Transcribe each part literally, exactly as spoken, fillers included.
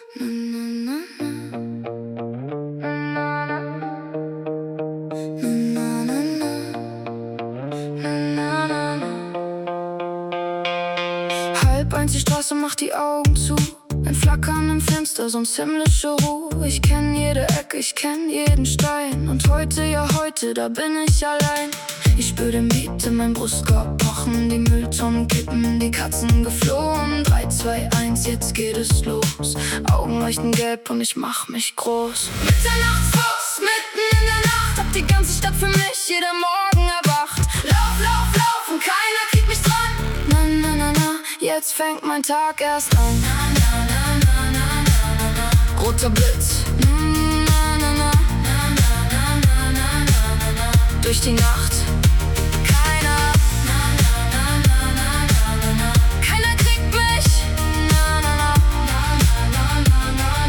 Halb eins, die Straße macht die Augen zu. Ein Flackern im Fenster, sonst himmlische Ruhe. Ich kenn jede Ecke, ich kenn jeden Stein. Und heute, ja heute, da bin ich allein. Ich spür den Beat in meinem Brustkorb pochen. Die Mülltonnen kippen, die Katzen geflohen. Drei, zwei, eins, jetzt geht es los. Augen leuchten gelb und ich mach mich groß. Mitternachtsfuchs, mitten in der Nacht. Hab die ganze Stadt für mich, jeder Morgen erwacht. Lauf, lauf, lauf und keiner kriegt mich dran. Na, na, na, na, jetzt fängt mein Tag erst an. Na, na, na, na, na, na, na, na. Roter Blitz, mm, na, na, na, na, na, na, na, na, na, na. Durch die Nacht. Keiner, na, na, na, na, na, na, na. Keiner kriegt mich. Na, na, na, na, na, na, na,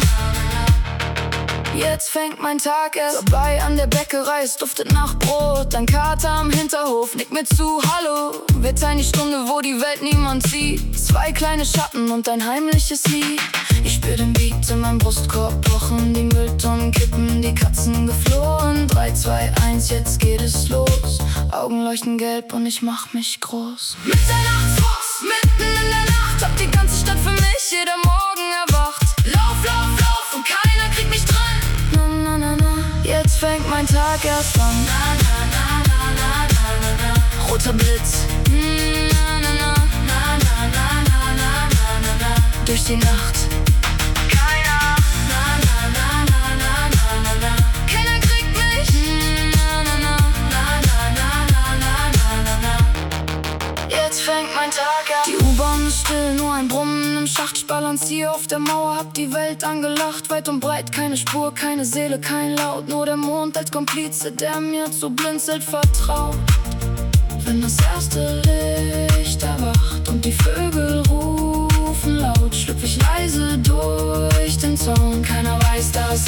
na, na. Jetzt fängt mein Tag erst vorbei an der Bäckerei. Es duftet nach Brot, ein Kater am Hinterhof nickt mir zu, hallo. Wir teilen die Stunde, wo die Welt niemand sieht. Zwei kleine Schatten und ein heimliches Lied. Ich spür den Beat in meinem Brustkorb pochen. Die Mülltonnen kippen, die Katzen geflohen. Drei, zwei, eins, jetzt geht es los. Augen leuchten gelb und ich mach mich groß. Mitternachtsfuchs, mitten in der Nacht. Hab die ganze Stadt für mich, jeder Morgen erwacht. Lauf, lauf, lauf und keiner kriegt mich dran. Na, na, na, na, jetzt fängt mein Tag erst an. Na, na, na, na, na, na, na, na. Roter Blitz, mm, na, na, na, na, na, na, na, na, na, na. Durch die Nacht. Keiner, na, na, na, na, na, na, na. Keiner kriegt mich, mm, na, na, na, na, na, na, na, na, na. Jetzt fängt mein Tag an. Die U-Bahn ist still, nur ein Brummen im Schacht. Ich balanciere auf der Mauer, hab die Welt angelacht. Weit und breit, keine Spur, keine Seele, kein Laut. Nur der Mond als Komplize, der mir zu blinzelt vertraut. Wenn das erste Licht erwacht und die Vögel rufen laut, schlüpf ich leise durch den Zaun. Keiner weiß, dass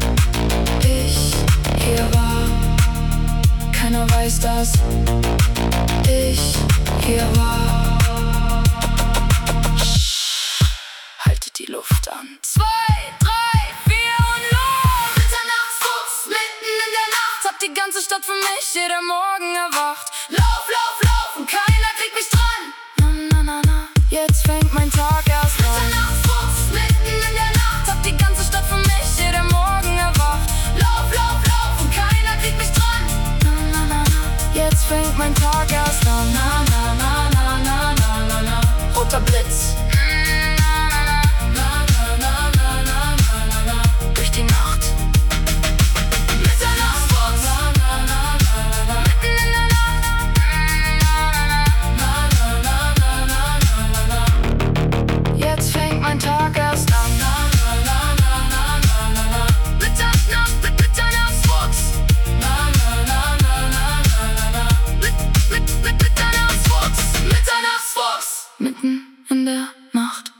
ich hier war. Keiner weiß, dass ich hier war. Haltet die Luft an. Zwei, drei, vier und los! Mitternachtsfuchs, mitten in der Nacht. Hab die ganze Stadt für mich, jeder Morgen erwacht. Lauf, lauf, lauf und keiner kriegt mich dran. Na, na, na, na, jetzt fängt mein Tag erst an. Mitternachtsfuchs, mitten in der Nacht. Hab die ganze Stadt für mich, jeder Morgen erwacht. Lauf, lauf, lauf und keiner kriegt mich dran. Na, na, na, na, jetzt fängt mein Tag erst an. Na, na, na, na, na, na, na, na. Roter Blitz, mm, na, na, na, na, na, na, na, na, na, na. Durch die Nacht. Mitternachtsfuchs, na, na, na, na, na, na. Mitten in der Nacht. Na, na, na, na, na, na, na, na. Jetzt fängt mein Tag erst an. Na, na, na, na, na, na, na, na. Mitternacht, Mitternachtsfuchs. Na, na, na, na, na, na, na, na. Mit, mit, mit Mitternachtsfuchs. Mitternachtsfuchs. Mitten in der Nacht.